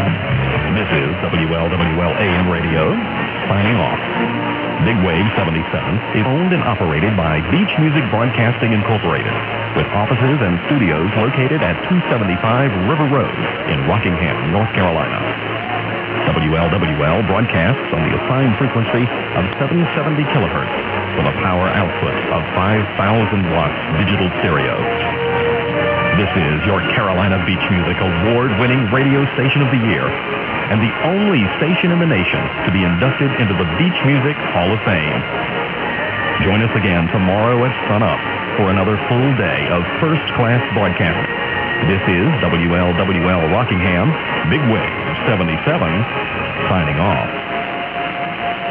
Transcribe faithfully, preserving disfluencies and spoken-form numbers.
This is W L W L A M Radio, signing off. Big Wave seventy-seven is owned and operated by Beach Music Broadcasting Incorporated, with offices and studios located at two seventy-five River Road in Rockingham, North Carolina. W L W L broadcasts on the assigned frequency of seven seventy kilohertz with a power output of five thousand watts digital stereo. This is your Carolina Beach Music award-winning radio station of the year and the only station in the nation to be inducted into the Beach Music Hall of Fame. Join us again tomorrow at sunup for another full day of first-class broadcasting. This is W L W L Rockingham, Big Wave seventy-seven, signing off.